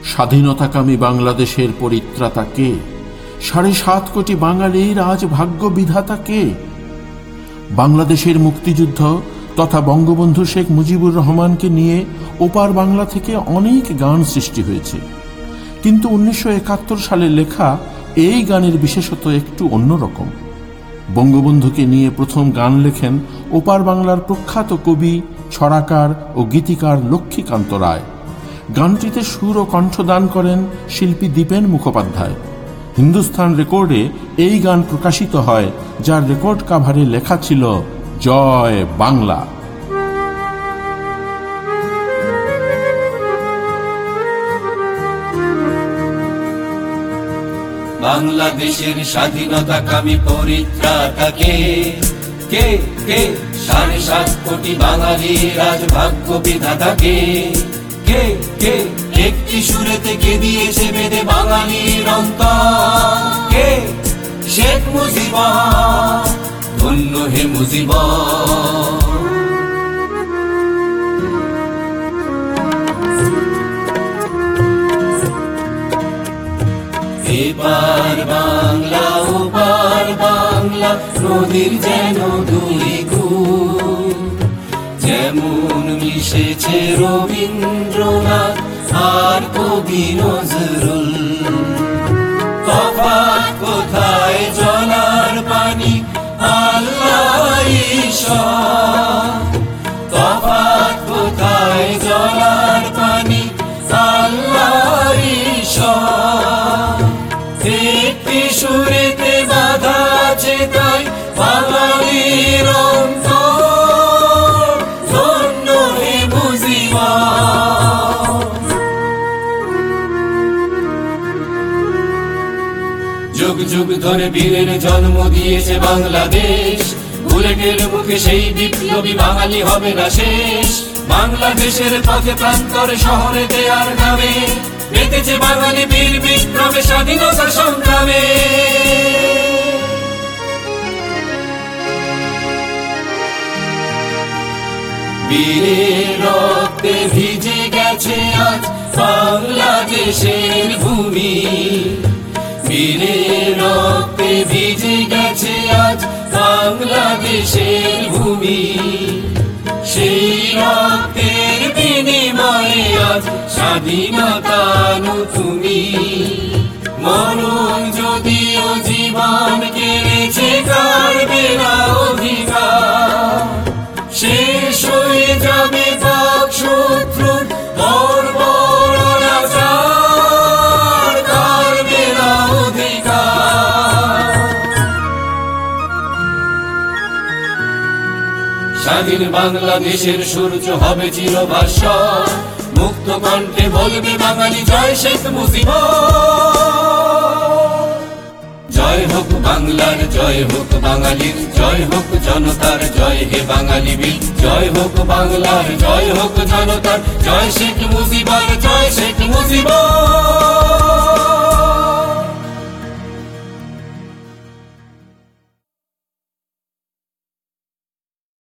স্বাধীনতাকামী বাংলাদেশের পরিত্রাতা কে? ৭.৫ কোটি বাঙালির আজ ভাগ্য বিধাতা কে? বাংলাদেশের মুক্তিযুদ্ধ তথা বঙ্গবন্ধু শেখ মুজিবুর রহমানকে নিয়ে ওপার বাংলা থেকে অনেক গান সৃষ্টি হয়েছে, কিন্তু ১৯৭১ সালে লেখা এই গানের বিশেষত একটু অন্যরকম। বঙ্গবন্ধুকে নিয়ে প্রথম গান লেখেন ওপার বাংলার প্রখ্যাত কবি, ছড়াকার ও গীতিকার লক্ষ্মীকান্ত রায়। গানটিতে সুর ও কণ্ঠদান করেন শিল্পী দীপেন মুখোপাধ্যায়। হিন্দুস্তান রেকর্ডে এই গান প্রকাশিত হয়, যার রেকর্ড কাভারে লেখা ছিল জয় বাংলা। বাংলাদেশের স্বাধীনতাকামী পরিত্রাতা কে? কে কে ৭.৫ কোটি বাঙালির আজ ভাগ্য বিধাতা কে? কে কে একটি সুরে থেকে দিয়েছে বেঁধে বাঙালির অন্তর? কে? শেখ মুজিবুর, ধন্য হে মুজিবুর। এপার বাংলা ওপার বাংলা, নদীর যেন দুই কূল, যেমন মিশেছে রবীন্দ্রনাথ আর কবি নজরুল। তফাৎ কোথায় জলার পানি আল্লাহ ঈশ্বর? তফাৎ কোথায় জলার পানি আল্লাহ ঈশ্বর? একটি সুরেতে বাধা আছে তাই বাঙালির অন্তর, ধন্য হে মুজিবুর। যুগ যুগ ধরে বীরের জন্ম দিয়েছে বাংলাদেশ, বুলেটের মুখে সেই বিপ্লবী বাঙালি হবে না শেষ। বাংলাদেশের পথে প্রান্তরে শহরে দেয়ার নামে বেঁধেছে বাঙালি বীর বিক্রমে স্বাধীনতা সংগ্রামে। বীরের রক্তে ভিজে গেছে আজ বাংলাদেশের ভূমি। বীরের রক্তে ভিজে গেছে আজ বাংলাদেশের ভূমি। সেই রক্তের বিনিময়ে আজ স্বাধীনতা তুমি। মরণ যদিও জীবন কেড়েছে, কাড়বে না অধিকার। শেষ হয়ে যাবে পাক শত্রুর বর্বরতার, কাড়বে না অধিকার। স্বাধীন বাংলাদেশের সূর্য হবে চিরভাস্বর, মুক্ত কণ্ঠে বলবে বাঙালি জয় শেখ মুজিবুর। জয় হোক বাংলার, জয় হোক বাঙালির, জয় হোক জনতার, জয় হে বাঙালি বীর। জয় হোক বাংলার, জয় হোক জনতার, জয় শেখ মুজিবুর।